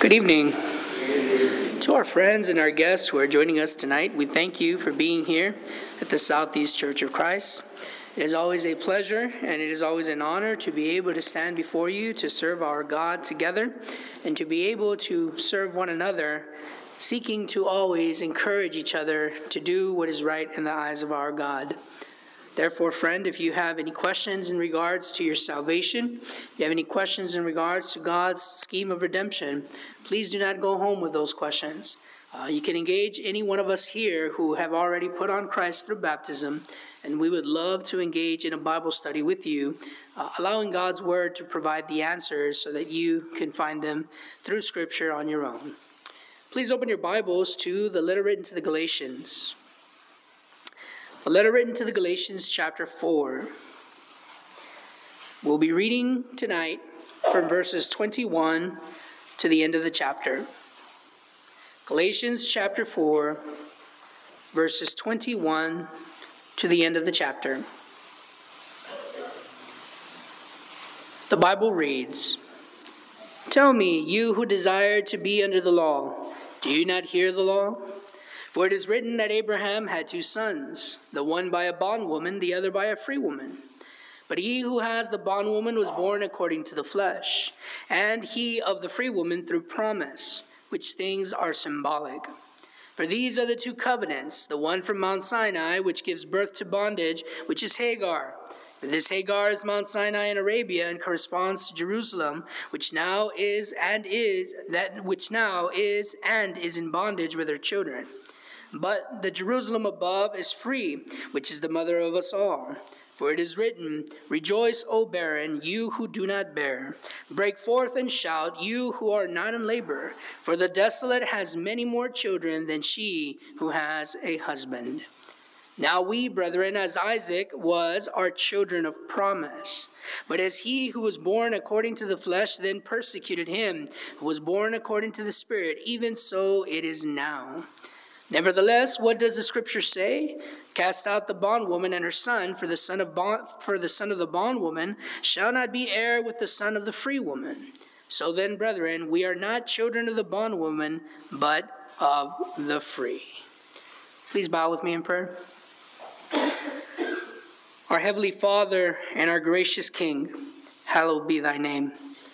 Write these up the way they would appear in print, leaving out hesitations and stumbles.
Good evening. To our friends and our guests who are joining us tonight, we thank you for being here at the Southeast Church of Christ. It is always a pleasure and it is always an honor to be able to stand before you to serve our God together and to be able to serve one another, seeking to always encourage each other to do what is right in the eyes of our God. Therefore, friend, if you have any questions in regards to your salvation, if you have any questions in regards to God's scheme of redemption, please do not go home with those questions. You can engage any one of us here who have already put on Christ through baptism, and we would love to engage in a Bible study with you, allowing God's Word to provide the answers so that you can find them through Scripture on your own. Please open your Bibles to the letter written to the Galatians. The letter written to the Galatians chapter 4. We'll be reading tonight from verses 21 to the end of the chapter. Galatians chapter 4, verses 21 to the end of the chapter. The Bible reads, "Tell me, you who desire to be under the law, do you not hear the law? For it is written that Abraham had 2 sons, the one by a bondwoman, the other by a free woman. But he who has the bondwoman was born according to the flesh, and he of the free woman through promise, which things are symbolic. For these are the 2 covenants, the one from Mount Sinai, which gives birth to bondage, which is Hagar. For this Hagar is Mount Sinai in Arabia and corresponds to Jerusalem, which now is and is in bondage with her children. But the Jerusalem above is free, which is the mother of us all. For it is written, 'Rejoice, O barren, you who do not bear. Break forth and shout, you who are not in labor. For the desolate has many more children than she who has a husband.' Now we, brethren, as Isaac was, are children of promise. But as he who was born according to the flesh then persecuted him who was born according to the Spirit, even so it is now. Nevertheless, what does the Scripture say? Cast out the bondwoman and her son, for the son of the bondwoman shall not be heir with the son of the free woman. So then, brethren, we are not children of the bondwoman, but of the free." Please bow with me in prayer. Our Heavenly Father and our gracious King, hallowed be thy name.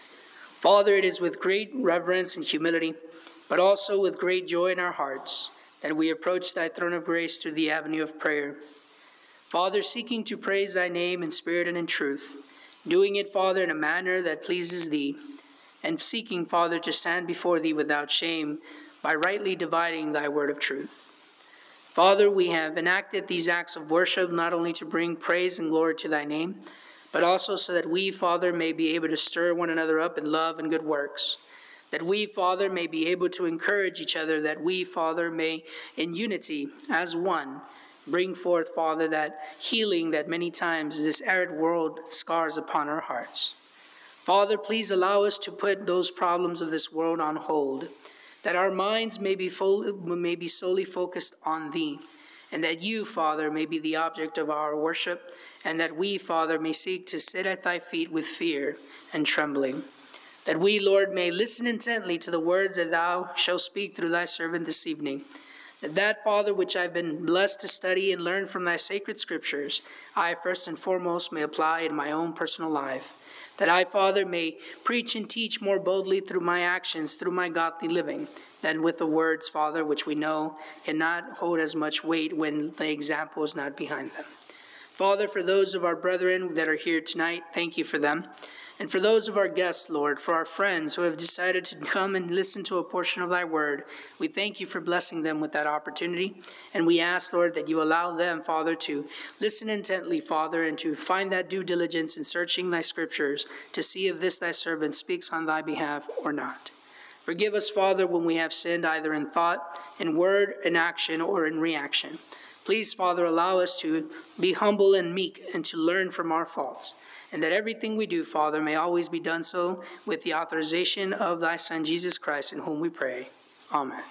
Father, it is with great reverence and humility, but also with great joy in our hearts, that we approach thy throne of grace through the avenue of prayer. Father, seeking to praise thy name in spirit and in truth, doing it, Father, in a manner that pleases thee, and seeking, Father, to stand before thee without shame by rightly dividing thy word of truth. Father, we have enacted these acts of worship not only to bring praise and glory to thy name, but also so that we, Father, may be able to stir one another up in love and good works. That we, Father, may be able to encourage each other, that we, Father, may, in unity, as one, bring forth, Father, that healing that many times this arid world scars upon our hearts. Father, please allow us to put those problems of this world on hold, that our minds may be solely focused on thee, and that you, Father, may be the object of our worship, and that we, Father, may seek to sit at thy feet with fear and trembling. That we, Lord, may listen intently to the words that thou shalt speak through thy servant this evening. That, Father, which I've been blessed to study and learn from thy sacred scriptures, I first and foremost may apply in my own personal life. That I, Father, may preach and teach more boldly through my actions, through my godly living, than with the words, Father, which we know cannot hold as much weight when the example is not behind them. Father, for those of our brethren that are here tonight, thank you for them. And for those of our guests, Lord, for our friends who have decided to come and listen to a portion of thy word, we thank you for blessing them with that opportunity. And we ask, Lord, that you allow them, Father, to listen intently, Father, and to find that due diligence in searching thy scriptures to see if this thy servant speaks on thy behalf or not. Forgive us, Father, when we have sinned either in thought, in word, in action, or in reaction. Please, Father, allow us to be humble and meek and to learn from our faults. And that everything we do, Father, may always be done so with the authorization of thy Son, Jesus Christ, in whom we pray. Amen.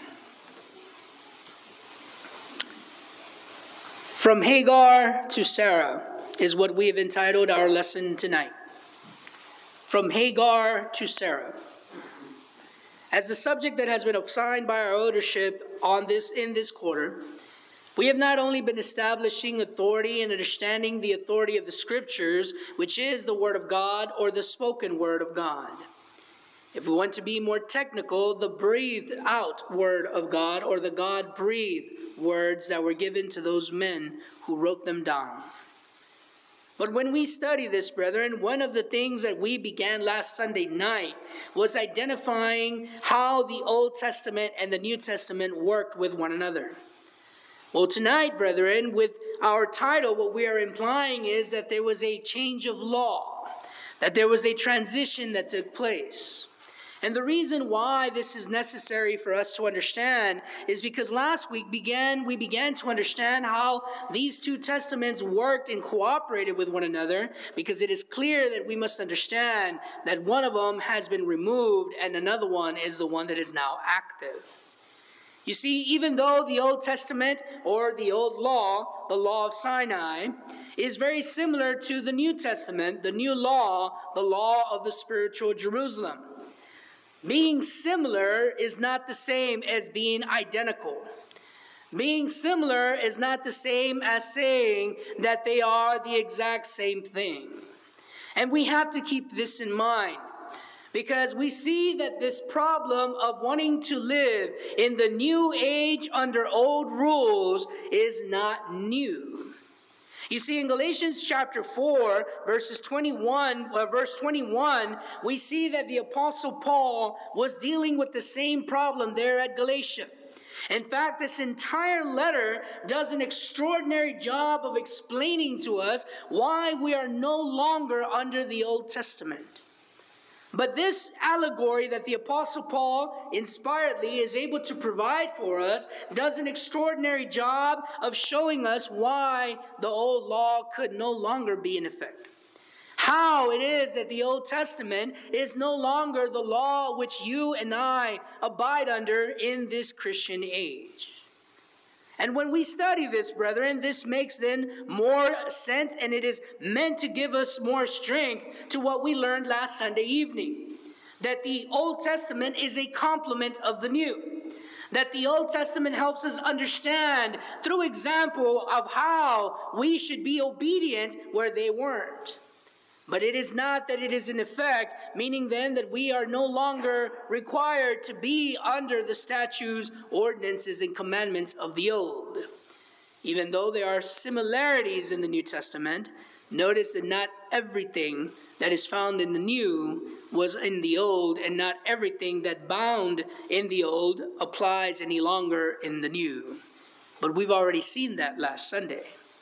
From Hagar to Sarah is what we have entitled our lesson tonight. From Hagar to Sarah. As the subject that has been assigned by our eldership in this quarter, we have not only been establishing authority and understanding the authority of the Scriptures, which is the Word of God or the spoken Word of God. If we want to be more technical, the breathed out Word of God or the God-breathed words that were given to those men who wrote them down. But when we study this, brethren, one of the things that we began last Sunday night was identifying how the Old Testament and the New Testament worked with one another. Well, tonight, brethren, with our title, what we are implying is that there was a change of law, that there was a transition that took place. And the reason why this is necessary for us to understand is because last week we began to understand how these two testaments worked and cooperated with one another, because it is clear that we must understand that one of them has been removed and another one is the one that is now active. You see, even though the Old Testament or the Old Law, the Law of Sinai, is very similar to the New Testament, the New Law, the Law of the spiritual Jerusalem. Being similar is not the same as being identical. Being similar is not the same as saying that they are the exact same thing. And we have to keep this in mind, because we see that this problem of wanting to live in the new age under old rules is not new. You see, in Galatians chapter 4, verse 21, we see that the Apostle Paul was dealing with the same problem there at Galatia. In fact, this entire letter does an extraordinary job of explaining to us why we are no longer under the Old Testament. But this allegory that the Apostle Paul inspiredly is able to provide for us does an extraordinary job of showing us why the old law could no longer be in effect. How it is that the Old Testament is no longer the law which you and I abide under in this Christian age. And when we study this, brethren, this makes then more sense, and it is meant to give us more strength to what we learned last Sunday evening. That the Old Testament is a complement of the New. That the Old Testament helps us understand through example of how we should be obedient where they weren't. But it is not that it is in effect, meaning then that we are no longer required to be under the statutes, ordinances, and commandments of the old. Even though there are similarities in the New Testament, notice that not everything that is found in the New was in the Old, and not everything that bound in the Old applies any longer in the New. But we've already seen that last Sunday.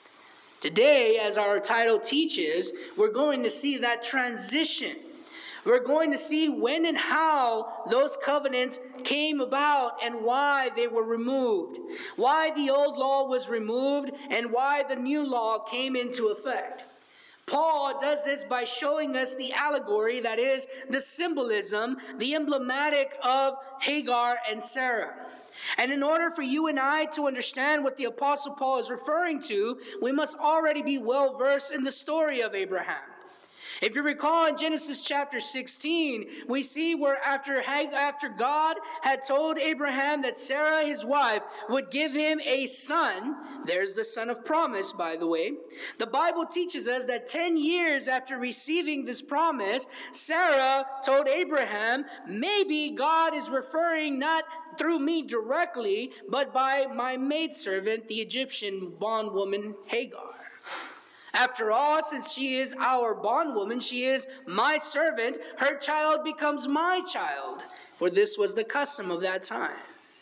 Today, as our title teaches, we're going to see that transition. We're going to see when and how those covenants came about and why they were removed. Why the old law was removed and why the new law came into effect. Paul does this by showing us the allegory, that is, the symbolism, the emblematic of Hagar and Sarah. And in order for you and I to understand what the Apostle Paul is referring to, we must already be well versed in the story of Abraham. If you recall in Genesis chapter 16, we see where after God had told Abraham that Sarah, his wife, would give him a son, there's the son of promise, by the way, the Bible teaches us that 10 years after receiving this promise, Sarah told Abraham, maybe God is referring not through me directly, but by my maidservant, the Egyptian bondwoman Hagar. After all, since she is our bondwoman, she is my servant, her child becomes my child, for this was the custom of that time.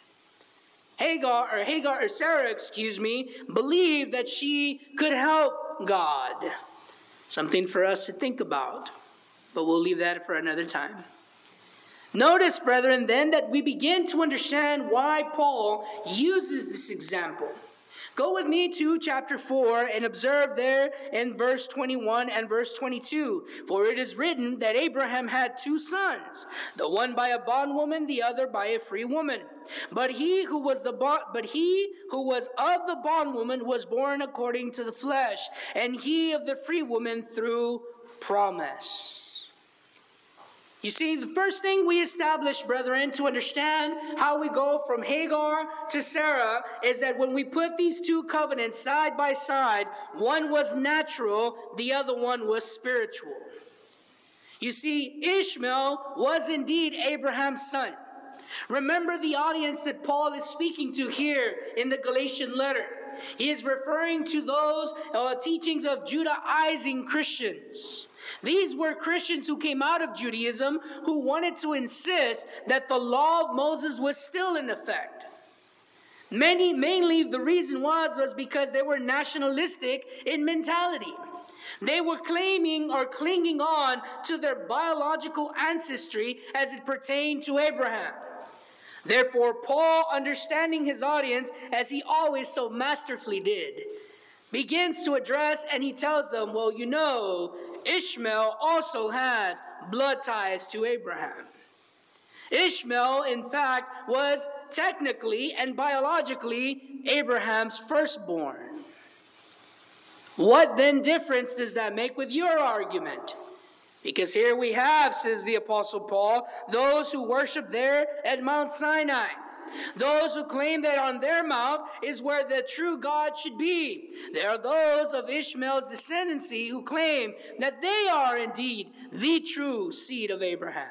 Sarah, believed that she could help God. Something for us to think about, but we'll leave that for another time. Notice, brethren, then that we begin to understand why Paul uses this example. Go with me to chapter 4 and observe there in verse 21 and verse 22. For it is written that Abraham had two sons, the one by a bondwoman, the other by a free woman. But he who was of the bondwoman was born according to the flesh, and he of the free woman through promise. You see, the first thing we establish, brethren, to understand how we go from Hagar to Sarah is that when we put these two covenants side by side, one was natural, the other one was spiritual. You see, Ishmael was indeed Abraham's son. Remember the audience that Paul is speaking to here in the Galatian letter. He is referring to those teachings of Judaizing Christians. These were Christians who came out of Judaism who wanted to insist that the law of Moses was still in effect. Mainly the reason was because they were nationalistic in mentality. They were claiming or clinging on to their biological ancestry as it pertained to Abraham. Therefore, Paul, understanding his audience, as he always so masterfully did, begins to address and he tells them, well, you know, Ishmael also has blood ties to Abraham. Ishmael, in fact, was technically and biologically Abraham's firstborn. What then difference does that make with your argument? Because here we have, says the Apostle Paul, those who worship there at Mount Sinai. Those who claim that on their mount is where the true God should be. There are those of Ishmael's descendancy who claim that they are indeed the true seed of Abraham.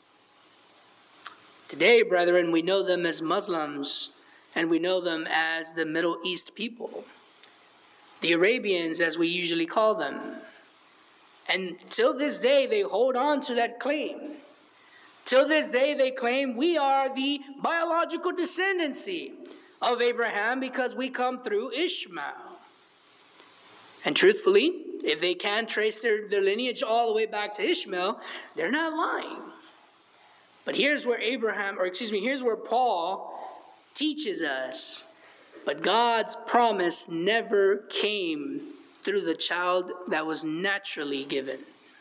Today, brethren, we know them as Muslims, and we know them as the Middle East people. The Arabians, as we usually call them. And till this day, they hold on to that claim. Till this day, they claim we are the biological descendancy of Abraham because we come through Ishmael. And truthfully, if they can trace their lineage all the way back to Ishmael, they're not lying. But here's where here's where Paul teaches us, but God's promise never came through the child that was naturally given.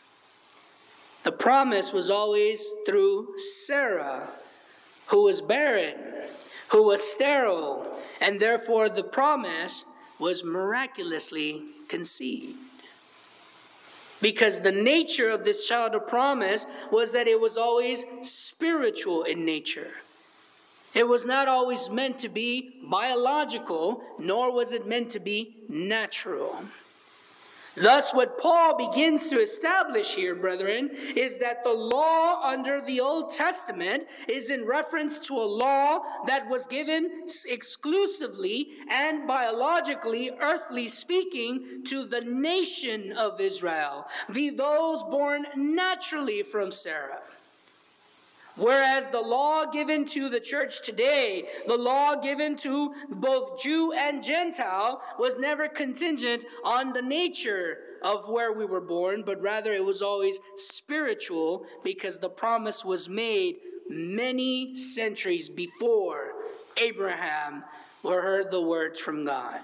The promise was always through Sarah, who was barren, who was sterile, and therefore the promise was miraculously conceived. Because the nature of this child of promise was that it was always spiritual in nature. It was not always meant to be biological, nor was it meant to be natural. Thus, what Paul begins to establish here, brethren, is that the law under the Old Testament is in reference to a law that was given exclusively and biologically, earthly speaking, to the nation of Israel, those born naturally from Sarah. Whereas the law given to the church today, the law given to both Jew and Gentile, was never contingent on the nature of where we were born, but rather it was always spiritual because the promise was made many centuries before Abraham heard the words from God.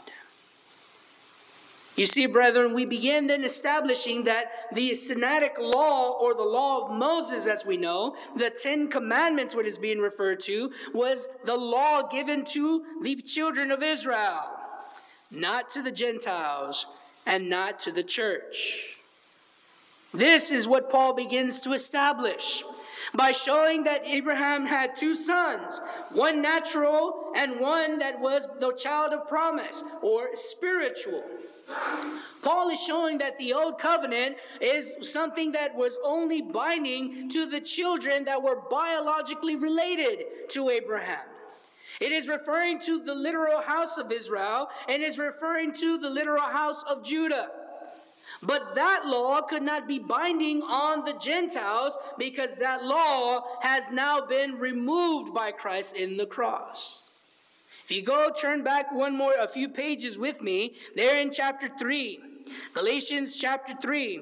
You see, brethren, we begin then establishing that the Sinaitic law, or the law of Moses as we know, the 10 Commandments, what is being referred to, was the law given to the children of Israel, not to the Gentiles and not to the church. This is what Paul begins to establish by showing that Abraham had 2 sons, one natural and one that was the child of promise, or spiritual. Paul is showing that the old covenant is something that was only binding to the children that were biologically related to Abraham. It is referring to the literal house of Israel and is referring to the literal house of Judah. But that law could not be binding on the Gentiles because that law has now been removed by Christ in the cross. If you turn back a few pages with me, there in chapter 3, Galatians chapter 3.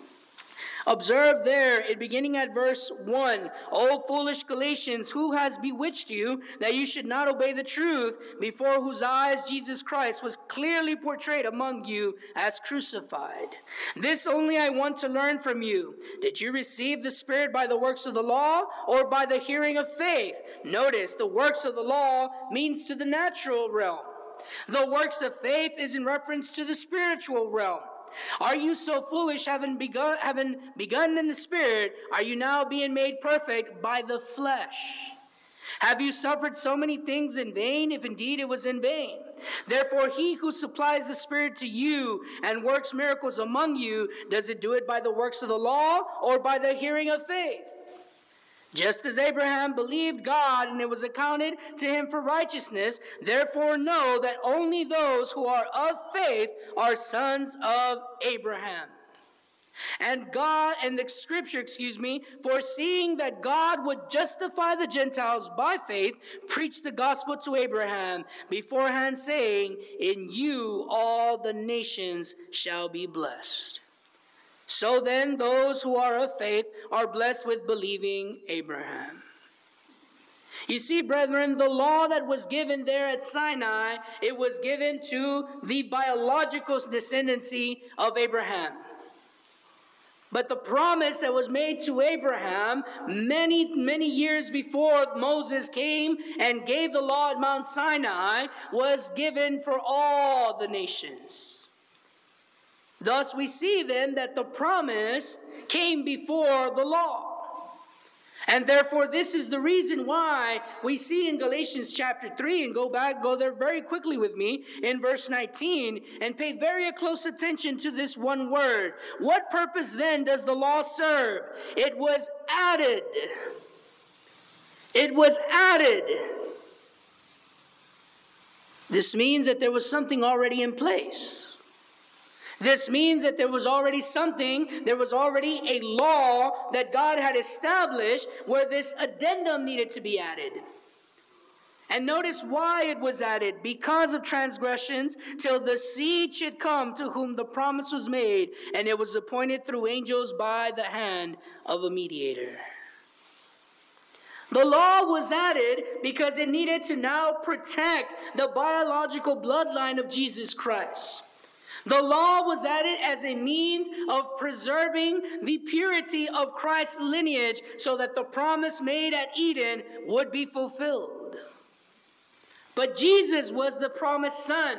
Observe there, beginning at verse 1, O foolish Galatians, who has bewitched you that you should not obey the truth, before whose eyes Jesus Christ was clearly portrayed among you as crucified? This only I want to learn from you. Did you receive the Spirit by the works of the law or by the hearing of faith? Notice, the works of the law means to the natural realm. The works of faith is in reference to the spiritual realm. Are you so foolish, having begun in the Spirit, are you now being made perfect by the flesh? Have you suffered so many things in vain, if indeed it was in vain? Therefore he who supplies the Spirit to you and works miracles among you, does it do it by the works of the law or by the hearing of faith? Just as Abraham believed God and it was accounted to him for righteousness, therefore know that only those who are of faith are sons of Abraham. And the scripture, foreseeing that God would justify the Gentiles by faith, preached the gospel to Abraham beforehand, saying, in you all the nations shall be blessed. So then those who are of faith are blessed with believing Abraham. You see, brethren, the law that was given there at Sinai, it was given to the biological descendancy of Abraham. But the promise that was made to Abraham many, many years before Moses came and gave the law at Mount Sinai was given for all the nations. Thus we see then that the promise came before the law. And therefore this is the reason why we see in Galatians chapter 3, and go there very quickly with me in verse 19 and pay very close attention to this one word. What purpose then does the law serve? It was added. It was added. This means that there was something already in place. This means that there was already a law that God had established where this addendum needed to be added. And notice why it was added. Because of transgressions, till the seed should come to whom the promise was made, and it was appointed through angels by the hand of a mediator. The law was added because it needed to now protect the biological bloodline of Jesus Christ. The law was added as a means of preserving the purity of Christ's lineage so that the promise made at Eden would be fulfilled. But Jesus was the promised son,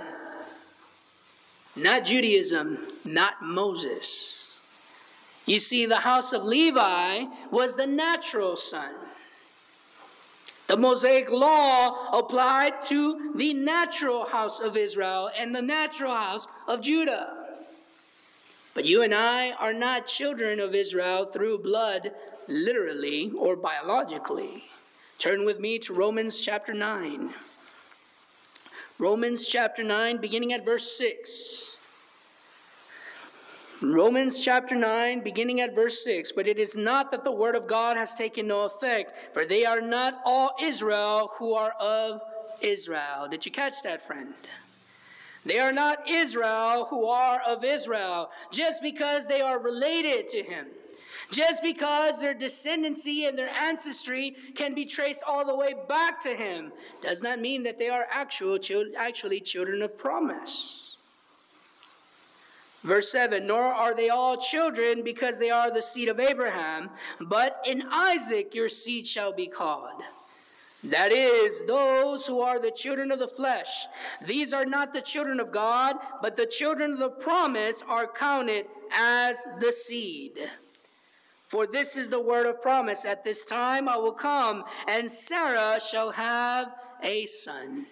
not Judaism, not Moses. You see, the house of Levi was the natural son. The Mosaic law applied to the natural house of Israel and the natural house of Judah. But you and I are not children of Israel through blood, literally or biologically. Turn with me to Romans chapter 9. Romans chapter 9, beginning at verse 6. Romans chapter 9, beginning at verse 6. But it is not that the word of God has taken no effect, for they are not all Israel who are of Israel. Did you catch that, friend? They are not Israel who are of Israel, just because they are related to him. Just because their descendancy and their ancestry can be traced all the way back to him, does not mean that they are actually children of promise. Verse 7, nor are they all children because they are the seed of Abraham, but in Isaac your seed shall be called. That is, those who are the children of the flesh. These are not the children of God, but the children of the promise are counted as the seed. For this is the word of promise, at this time I will come, and Sarah shall have a son.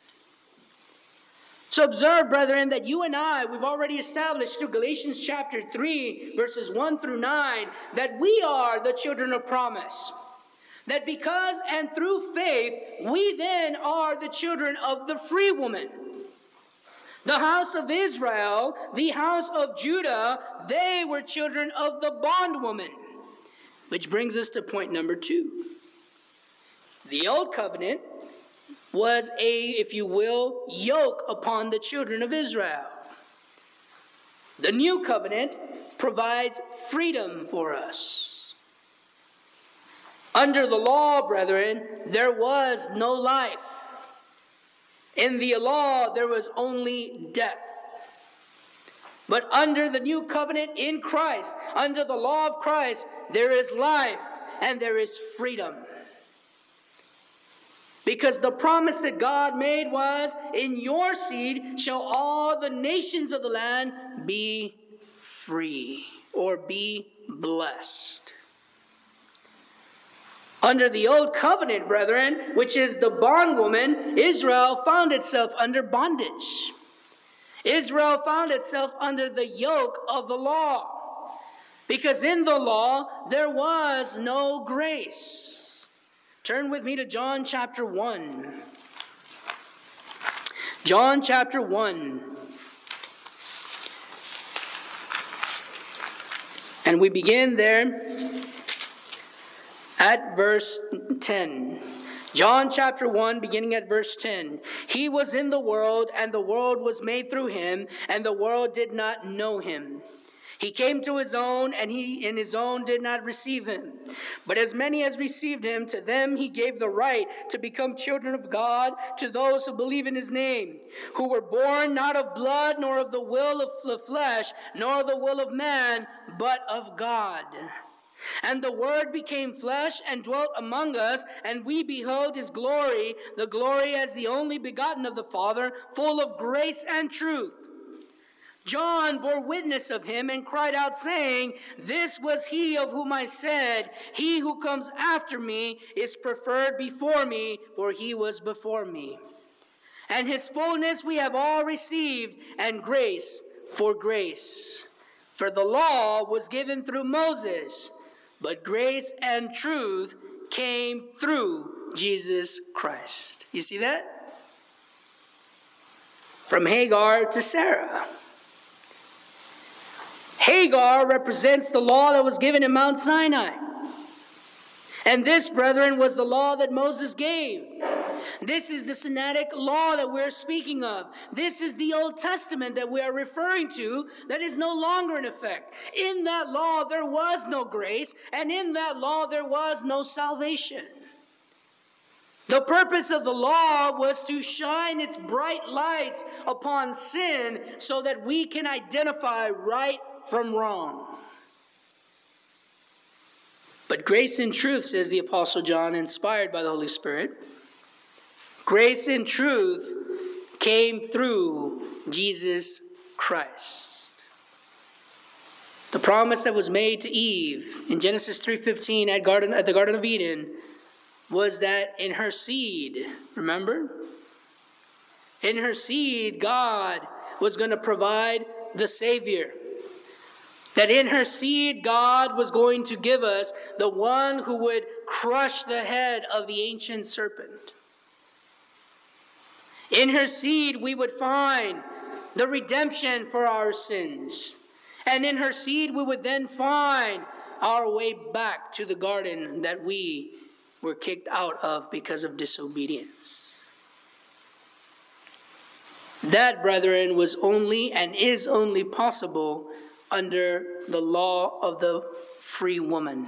So observe, brethren, that you and I, we've already established through Galatians chapter 3, verses 1 through 9, that we are the children of promise. That because and through faith, we then are the children of the free woman. The house of Israel, the house of Judah, they were children of the bondwoman. Which brings us to point number 2. The old covenant was a, if you will, yoke upon the children of Israel. The new covenant provides freedom for us. Under the law, brethren, there was no life. In the law, there was only death. But under the new covenant in Christ, under the law of Christ, there is life and there is freedom. Because the promise that God made was, in your seed shall all the nations of the land be free or be blessed. Under the old covenant, brethren, which is the bondwoman, Israel found itself under bondage. Israel found itself under the yoke of the law, because in the law there was no grace. Turn with me to John chapter 1. John chapter 1. And we begin there at verse 10. John chapter 1, beginning at verse 10. He was in the world, and the world was made through him, and the world did not know him. He came to his own, and his own did not receive him. But as many as received him, to them he gave the right to become children of God, to those who believe in his name, who were born not of blood, nor of the will of the flesh, nor the will of man, but of God. And the Word became flesh and dwelt among us, and we beheld his glory, the glory as the only begotten of the Father, full of grace and truth. John bore witness of him and cried out, saying, This was he of whom I said, He who comes after me is preferred before me, for he was before me. And his fullness we have all received, and grace for grace. For the law was given through Moses, but grace and truth came through Jesus Christ. You see that? From Hagar to Sarah. Hagar represents the law that was given in Mount Sinai. And this, brethren, was the law that Moses gave. This is the Sinaitic law that we're speaking of. This is the Old Testament that we are referring to that is no longer in effect. In that law there was no grace, and in that law there was no salvation. The purpose of the law was to shine its bright lights upon sin so that we can identify right from wrong. But grace and truth, says the Apostle John, inspired by the Holy Spirit, grace and truth came through Jesus Christ. The promise that was made to Eve in Genesis 3:15 at the Garden of Eden was that in her seed, remember? In her seed, God was going to provide the Savior. That in her seed, God was going to give us the one who would crush the head of the ancient serpent. In her seed, we would find the redemption for our sins. And in her seed, we would then find our way back to the garden that we were kicked out of because of disobedience. That, brethren, was only and is only possible under the law of the free woman.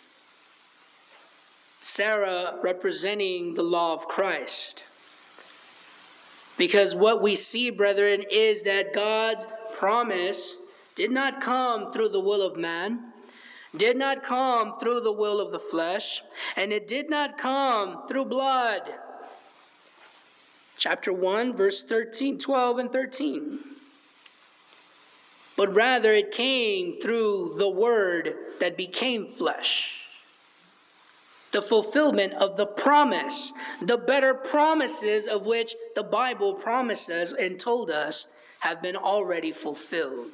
Sarah representing the law of Christ. Because what we see, brethren, is that God's promise did not come through the will of man, did not come through the will of the flesh, and it did not come through blood. Chapter 1, verse 12 and 13. But rather it came through the Word that became flesh. The fulfillment of the promise, the better promises of which the Bible promises and told us have been already fulfilled.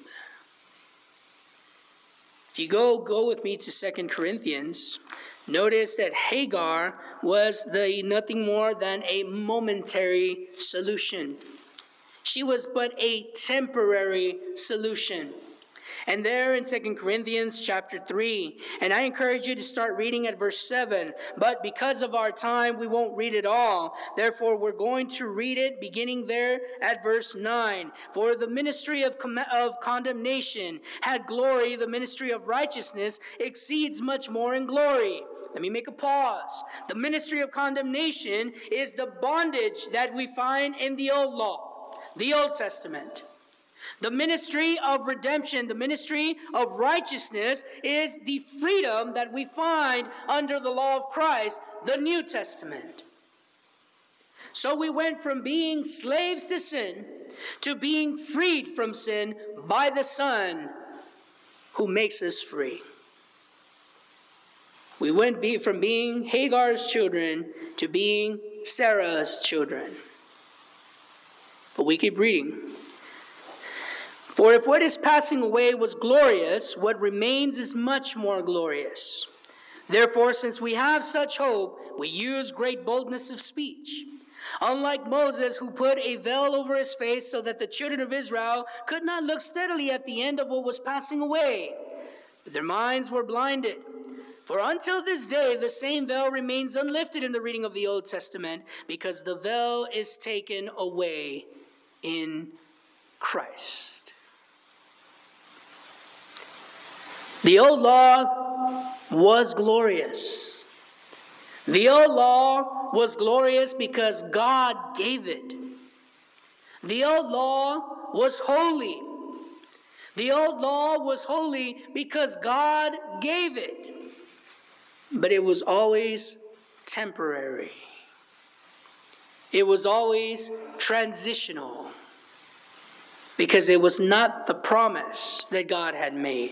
If you go with me to 2 Corinthians, notice that Hagar was nothing more than a momentary solution. She was but a temporary solution. And there in 2 Corinthians chapter 3, and I encourage you to start reading at verse 7, but because of our time, we won't read it all. Therefore, we're going to read it beginning there at verse 9. For the ministry of condemnation had glory, the ministry of righteousness exceeds much more in glory. Let me make a pause. The ministry of condemnation is the bondage that we find in the old law. The Old Testament. The ministry of redemption, the ministry of righteousness is the freedom that we find under the law of Christ, the New Testament. So we went from being slaves to sin to being freed from sin by the Son, who makes us free. We went from being Hagar's children to being Sarah's children. But we keep reading. For if what is passing away was glorious, what remains is much more glorious. Therefore, since we have such hope, we use great boldness of speech. Unlike Moses, who put a veil over his face so that the children of Israel could not look steadily at the end of what was passing away, but their minds were blinded. For until this day, the same veil remains unlifted in the reading of the Old Testament, because the veil is taken away in Christ. The old law was glorious. The old law was glorious because God gave it. The old law was holy. The old law was holy because God gave it. But it was always temporary. It was always transitional because it was not the promise that God had made.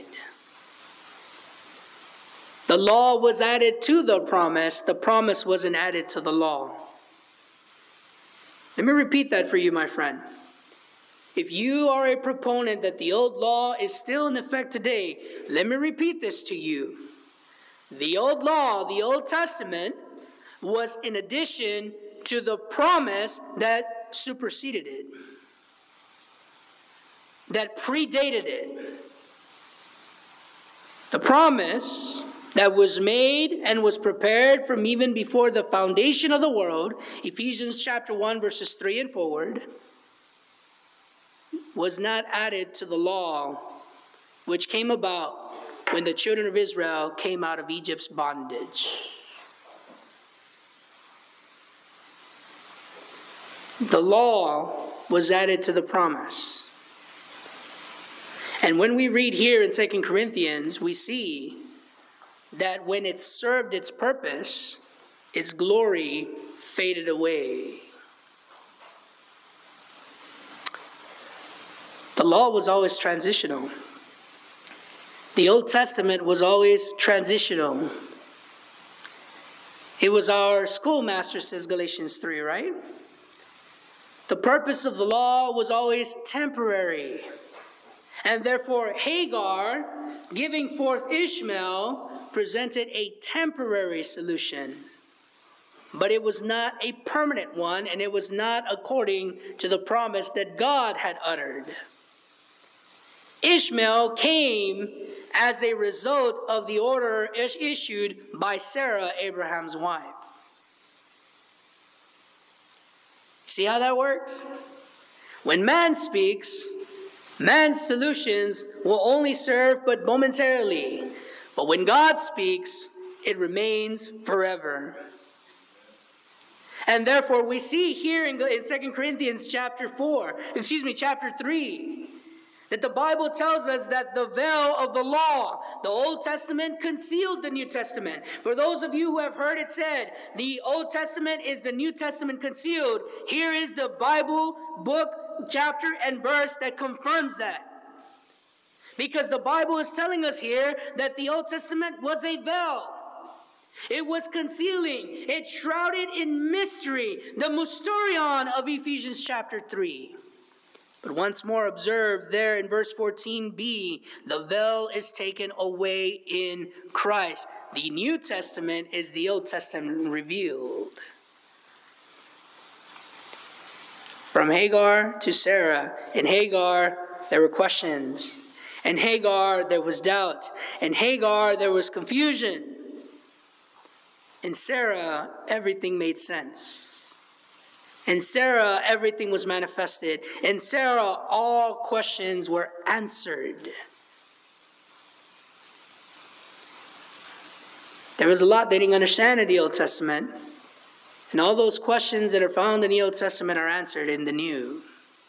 The law was added to the promise wasn't added to the law. Let me repeat that for you, my friend. If you are a proponent that the old law is still in effect today, let me repeat this to you. The old law, the Old Testament, was in addition to the promise that superseded it, that predated it. The promise that was made and was prepared from even before the foundation of the world, Ephesians chapter 1, verses 3 and forward, was not added to the law, which came about when the children of Israel came out of Egypt's bondage. The law was added to the promise. And when we read here in 2 Corinthians, we see that when it served its purpose, its glory faded away. The law was always transitional. The Old Testament was always transitional. It was our schoolmaster, says Galatians 3, right? The purpose of the law was always temporary. And therefore, Hagar, giving forth Ishmael, presented a temporary solution. But it was not a permanent one, and it was not according to the promise that God had uttered. Ishmael came as a result of the order issued by Sarah, Abraham's wife. See how that works? When man speaks, man's solutions will only serve but momentarily. But when God speaks, it remains forever. And therefore we see here in 2 Corinthians chapter 3, that the Bible tells us that the veil of the law, the Old Testament, concealed the New Testament. For those of you who have heard it said, the Old Testament is the New Testament concealed, here is the Bible book, chapter, and verse that confirms that. Because the Bible is telling us here that the Old Testament was a veil. It was concealing. It shrouded in mystery, the mysterion of Ephesians chapter 3. But once more, observe there in verse 14b, the veil is taken away in Christ. The New Testament is the Old Testament revealed. From Hagar to Sarah. In Hagar, there were questions. In Hagar, there was doubt. In Hagar, there was confusion. In Sarah, everything made sense. In Sarah, everything was manifested. In Sarah, all questions were answered. There was a lot they didn't understand in the Old Testament. And all those questions that are found in the Old Testament are answered in the New.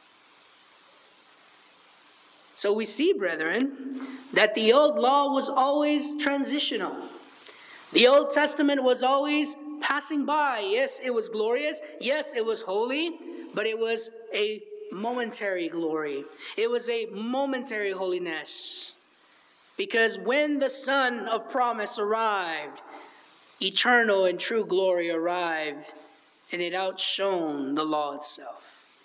So we see, brethren, that the old law was always transitional. The Old Testament was always passing by. Yes, it was glorious. Yes, it was holy. But it was a momentary glory. It was a momentary holiness. Because when the Son of promise arrived, eternal and true glory arrived, and it outshone the law itself.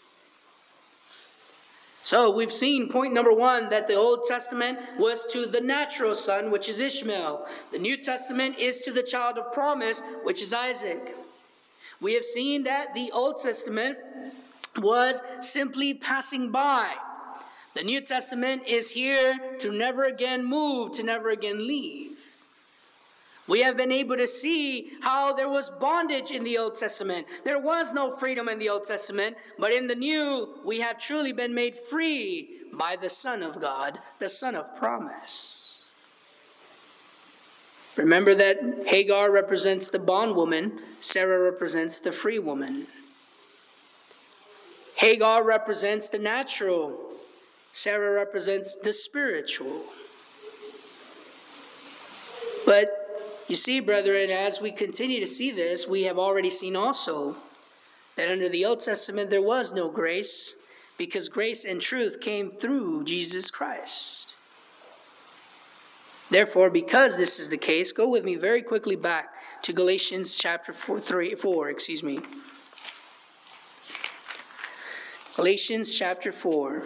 So we've seen point number one, that the Old Testament was to the natural son, which is Ishmael. The New Testament is to the child of promise, which is Isaac. We have seen that the Old Testament was simply passing by. The New Testament is here to never again move, to never again leave. We have been able to see how there was bondage in the Old Testament. There was no freedom in the Old Testament, but in the New, we have truly been made free by the Son of God, the Son of promise. Remember that Hagar represents the bondwoman, Sarah represents the free woman. Hagar represents the natural, Sarah represents the spiritual. But you see, brethren, as we continue to see this, we have already seen also that under the Old Testament there was no grace, because grace and truth came through Jesus Christ. Therefore, because this is the case, go with me very quickly back to Galatians chapter 4. Galatians chapter 4.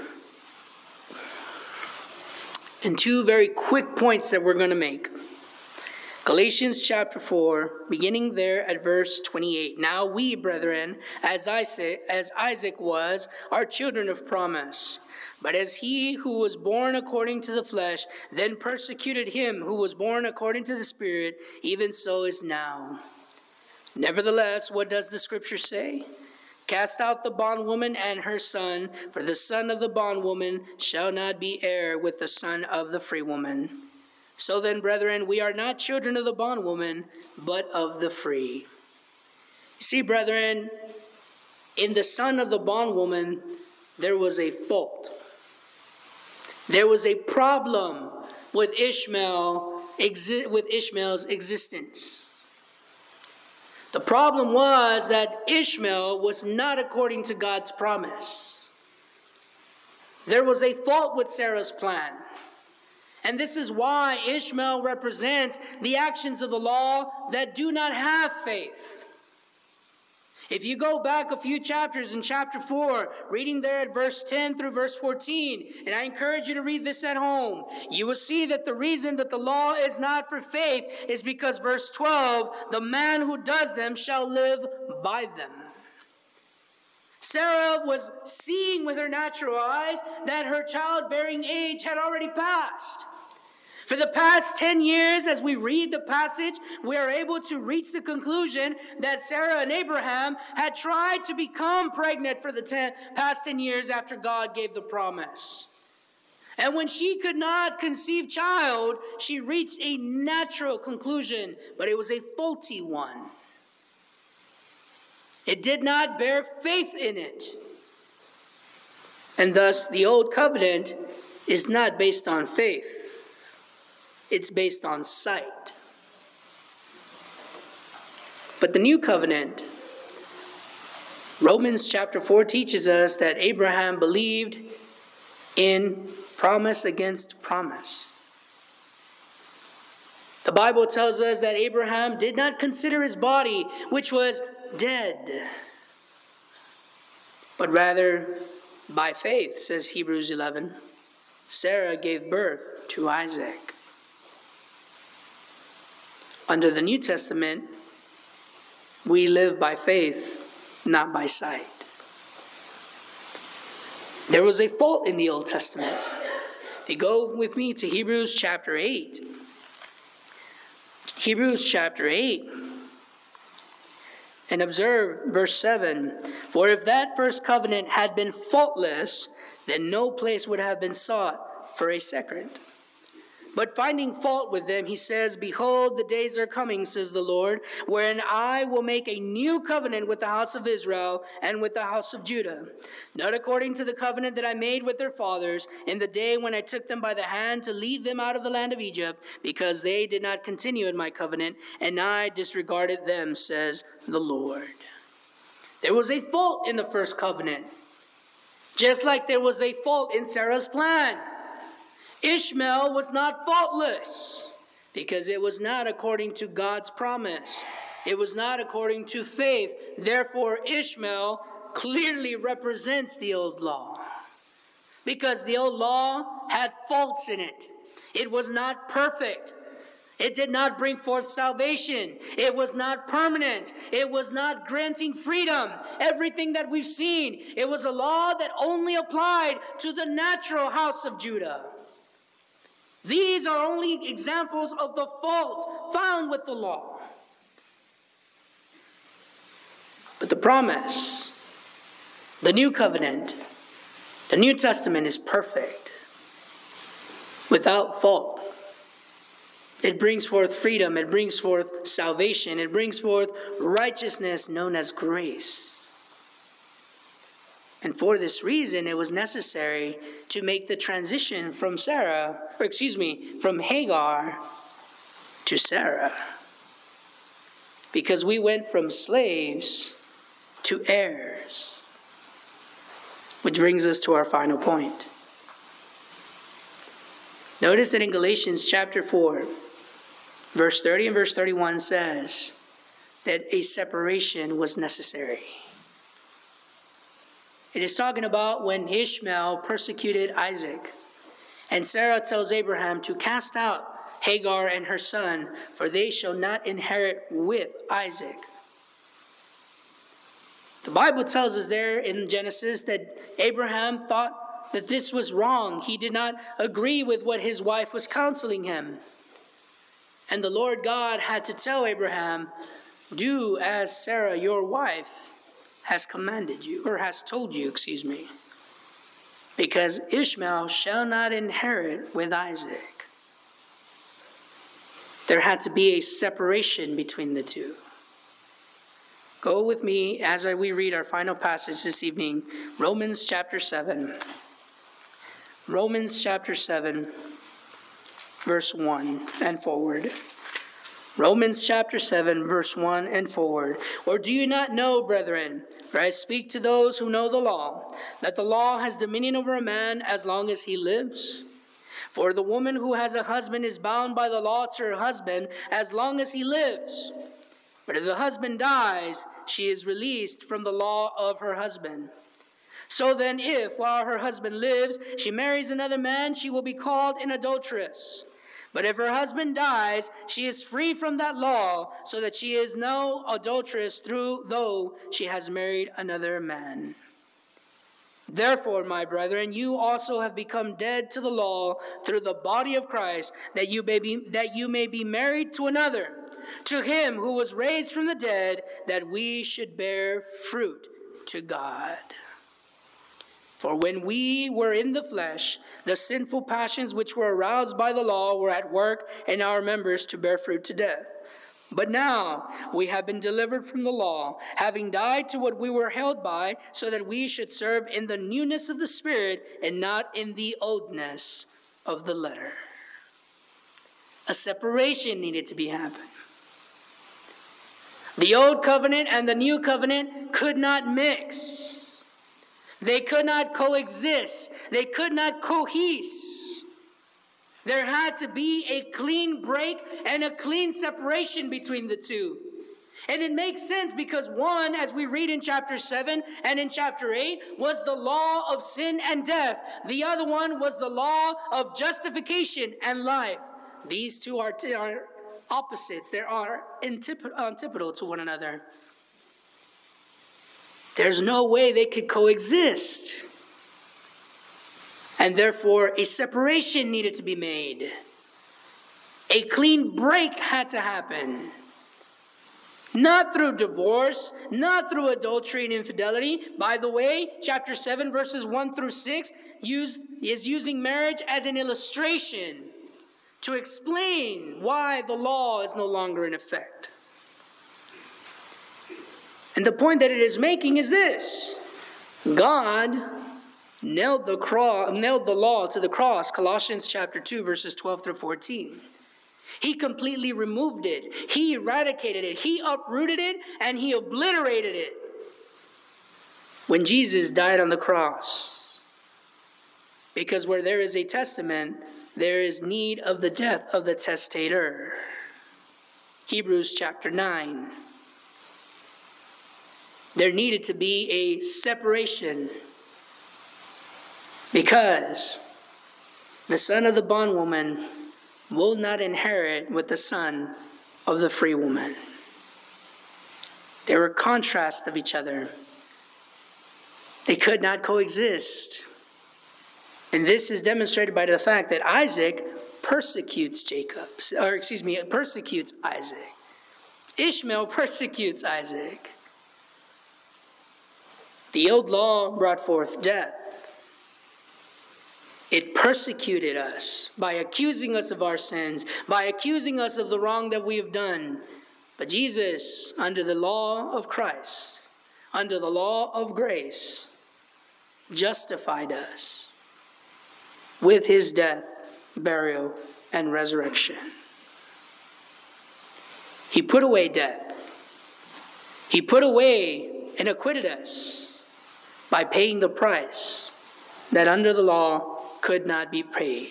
And two very quick points that we're going to make. Galatians chapter 4, beginning there at verse 28. Now we, brethren, as Isaac was, are children of promise. But as he who was born according to the flesh then persecuted him who was born according to the Spirit, even so is now. Nevertheless, what does the Scripture say? Cast out the bondwoman and her son, for the son of the bondwoman shall not be heir with the son of the free woman. So then, brethren, we are not children of the bondwoman, but of the free. See, brethren, in the son of the bondwoman, there was a fault. There was a problem with Ishmael's existence. The problem was that Ishmael was not according to God's promise. There was a fault with Sarah's plan. And this is why Ishmael represents the actions of the law that do not have faith. If you go back a few chapters in chapter 4, reading there at verse 10 through verse 14, and I encourage you to read this at home, you will see that the reason that the law is not for faith is because verse 12, the man who does them shall live by them. Sarah was seeing with her natural eyes that her childbearing age had already passed. For the past 10 years, as we read the passage, we are able to reach the conclusion that Sarah and Abraham had tried to become pregnant for the past 10 years after God gave the promise. And when she could not conceive child, she reached a natural conclusion, but it was a faulty one. It did not bear faith in it. And thus, the old covenant is not based on faith. It's based on sight. But the new covenant, Romans chapter 4 teaches us that Abraham believed in promise against promise. The Bible tells us that Abraham did not consider his body, which was dead, but rather by faith, says Hebrews 11, Sarah gave birth to Isaac. Under the New Testament, we live by faith, not by sight. There was a fault in the Old Testament. If you go with me to Hebrews chapter 8. Hebrews chapter 8. And observe verse 7. For if that first covenant had been faultless, then no place would have been sought for a second. But finding fault with them, he says, Behold, the days are coming, says the Lord, wherein I will make a new covenant with the house of Israel and with the house of Judah, not according to the covenant that I made with their fathers in the day when I took them by the hand to lead them out of the land of Egypt, because they did not continue in my covenant, and I disregarded them, says the Lord. There was a fault in the first covenant, just like there was a fault in Sarah's plan. Ishmael was not faultless because it was not according to God's promise. It was not according to faith. Therefore, Ishmael clearly represents the old law because the old law had faults in it. It was not perfect. It did not bring forth salvation. It was not permanent. It was not granting freedom. Everything that we've seen, it was a law that only applied to the natural house of Judah. These are only examples of the faults found with the law. But the promise, the new covenant, the New Testament is perfect, without fault. It brings forth freedom. It brings forth salvation. It brings forth righteousness known as grace. And for this reason, it was necessary to make the transition from from Hagar to Sarah. Because we went from slaves to heirs. Which brings us to our final point. Notice that in Galatians chapter 4, verse 30 and verse 31 says that a separation was necessary. It is talking about when Ishmael persecuted Isaac. And Sarah tells Abraham to cast out Hagar and her son, for they shall not inherit with Isaac. The Bible tells us there in Genesis that Abraham thought that this was wrong. He did not agree with what his wife was counseling him. And the Lord God had to tell Abraham, do as Sarah, your wife, has commanded you, or has told you, because Ishmael shall not inherit with Isaac. There had to be a separation between the two. Go with me as we read our final passage this evening, Romans chapter 7. Romans chapter 7, verse 1 and forward. Romans chapter 7, verse 1 and forward. Or do you not know, brethren, for I speak to those who know the law, that the law has dominion over a man as long as he lives? For the woman who has a husband is bound by the law to her husband as long as he lives. But if the husband dies, she is released from the law of her husband. So then if, while her husband lives, she marries another man, she will be called an adulteress. But if her husband dies, she is free from that law, so that she is no adulteress though she has married another man. Therefore, my brethren, you also have become dead to the law through the body of Christ, that you may be married to another, to him who was raised from the dead, that we should bear fruit to God. For when we were in the flesh, the sinful passions which were aroused by the law were at work in our members to bear fruit to death. But now we have been delivered from the law, having died to what we were held by, so that we should serve in the newness of the Spirit and not in the oldness of the letter. A separation needed to happen. The old covenant and the new covenant could not mix. They could not coexist. They could not cohese. There had to be a clean break and a clean separation between the two. And it makes sense because one, as we read in chapter 7 and in chapter 8, was the law of sin and death. The other one was the law of justification and life. These two are opposites. They are antipodal to one another. There's no way they could coexist. And therefore, a separation needed to be made. A clean break had to happen. Not through divorce, not through adultery and infidelity. By the way, chapter 7, verses 1 through 6 is using marriage as an illustration to explain why the law is no longer in effect. And the point that it is making is this. God nailed the law to the cross, Colossians chapter 2, verses 12 through 14. He completely removed it. He eradicated it. He uprooted it, and he obliterated it when Jesus died on the cross. Because where there is a testament, there is need of the death of the testator. Hebrews chapter 9. There needed to be a separation because the son of the bondwoman will not inherit with the son of the free woman. They were contrasts of each other. They could not coexist. And this is demonstrated by the fact that Isaac persecutes persecutes Isaac. Ishmael persecutes Isaac. The old law brought forth death. It persecuted us by accusing us of our sins, by accusing us of the wrong that we have done. But Jesus, under the law of Christ, under the law of grace, justified us with his death, burial, and resurrection. He put away death. He put away and acquitted us by paying the price that under the law could not be paid.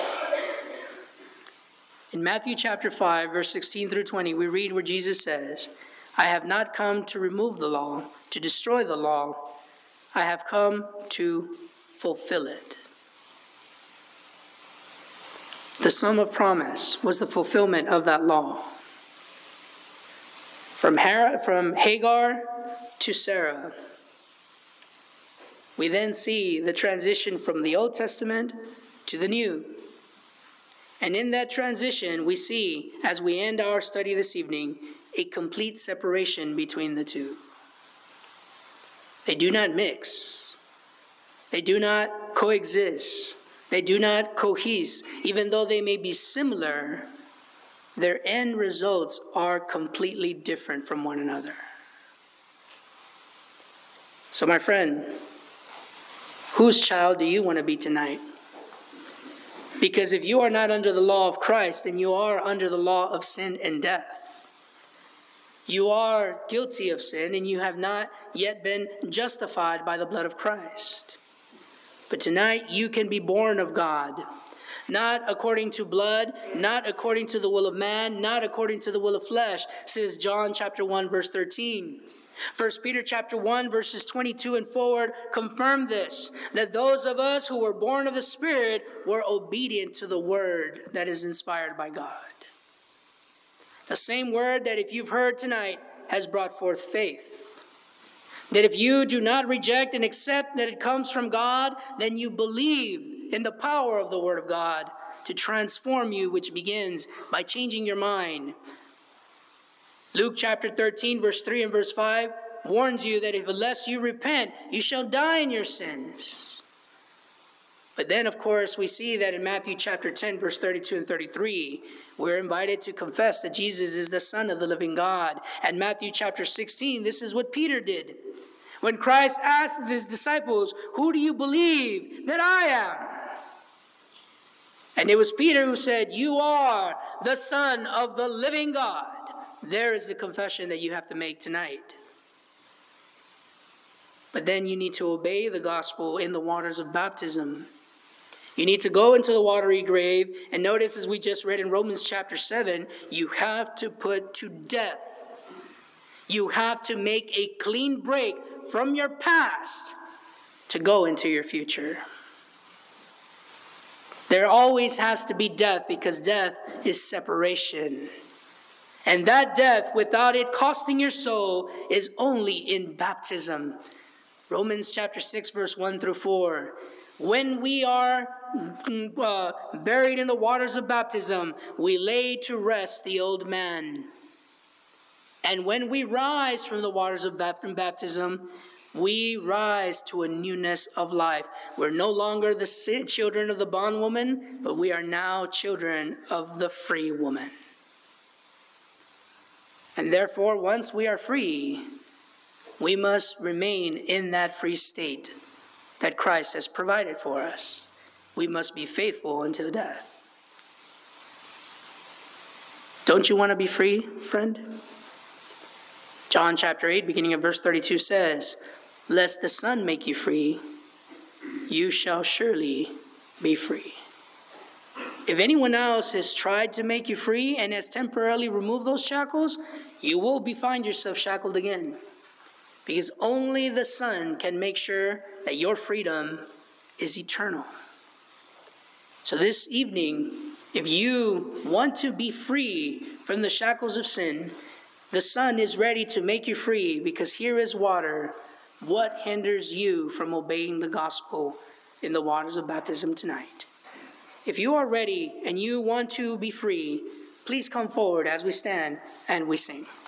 In Matthew chapter 5, verse 16 through 20, we read where Jesus says, I have not come to remove the law, to destroy the law. I have come to fulfill it. The sum of promise was the fulfillment of that law. From Hagar to Sarah, we then see the transition from the Old Testament to the New. And in that transition, we see, as we end our study this evening, a complete separation between the two. They do not mix. They do not coexist. They do not cohese. Even though they may be similar, their end results are completely different from one another. So, my friend, whose child do you want to be tonight? Because if you are not under the law of Christ, then you are under the law of sin and death. You are guilty of sin, and you have not yet been justified by the blood of Christ. But tonight you can be born of God, not according to blood, not according to the will of man, not according to the will of flesh, says John chapter 1, verse 13. 1 Peter chapter 1, verses 22 and forward confirm this, that those of us who were born of the Spirit were obedient to the word that is inspired by God. The same word that, if you've heard tonight, has brought forth faith. That if you do not reject and accept that it comes from God, then you believe in the power of the word of God to transform you, which begins by changing your mind. Luke chapter 13, verse 3 and verse 5 warns you that unless you repent, you shall die in your sins. But then, of course, we see that in Matthew chapter 10, verse 32 and 33, we're invited to confess that Jesus is the Son of the living God. And Matthew chapter 16, this is what Peter did. When Christ asked his disciples, who do you believe that I am? And it was Peter who said, you are the Son of the living God. There is the confession that you have to make tonight. But then you need to obey the gospel in the waters of baptism. You need to go into the watery grave, and notice, as we just read in Romans chapter 7, you have to put to death. You have to make a clean break from your past to go into your future. There always has to be death, because death is separation. And that death, without it costing your soul, is only in baptism. Romans chapter 6, verse 1 through 4. When we are buried in the waters of baptism, we lay to rest the old man. And when we rise from the waters of baptism, we rise to a newness of life. We're no longer the children of the bondwoman, but we are now children of the free woman. And therefore, once we are free, we must remain in that free state that Christ has provided for us. We must be faithful until death. Don't you want to be free, friend? John chapter 8, beginning of verse 32 says, lest the Son make you free, you shall surely be free. If anyone else has tried to make you free and has temporarily removed those shackles, you will find yourself shackled again. Because only the Son can make sure that your freedom is eternal. So this evening, if you want to be free from the shackles of sin, the Son is ready to make you free, because here is water. What hinders you from obeying the gospel in the waters of baptism tonight? If you are ready and you want to be free, please come forward as we stand and we sing.